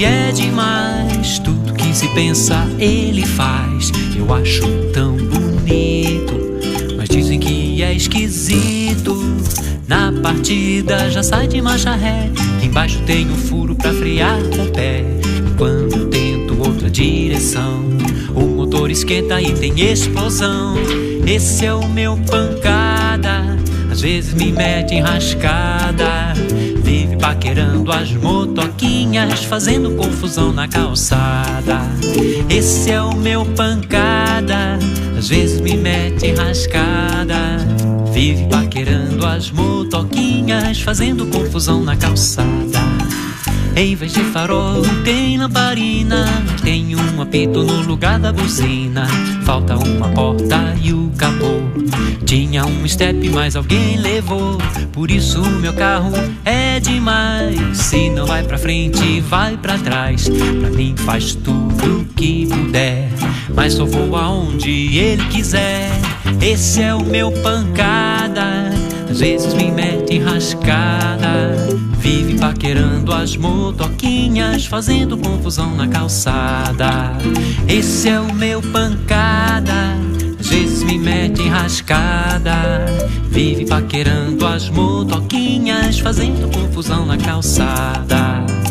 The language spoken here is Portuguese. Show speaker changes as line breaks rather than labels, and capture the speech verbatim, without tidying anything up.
que é demais. Tudo que se pensa ele faz. Eu acho tão bonito, mas dizem que é esquisito. Na partida já sai de marcha ré. Embaixo tem um furo pra frear com o pé. E quando tento outra direção, o motor esquenta e tem explosão. Esse é o meu pancada, às vezes me mete enrascada. Vive paquerando as motoquinhas, fazendo confusão na calçada. Esse é o meu pancada, às vezes me mete enrascada. Vive paquerando as motoquinhas, fazendo confusão na calçada. Em vez de farol tem lamparina, tem um apito no lugar da buzina. Falta uma porta e o capô. Tinha um step, mas alguém levou. Por isso meu carro é demais. Se não vai pra frente, vai pra trás. Pra mim faz tudo o que puder, mas só vou aonde ele quiser. Esse é o meu pancada, às vezes me mete enrascada. Vive paquerando as motoquinhas, fazendo confusão na calçada. Esse é o meu pancada, às vezes me mete enrascada. Vive paquerando as motoquinhas, fazendo confusão na calçada.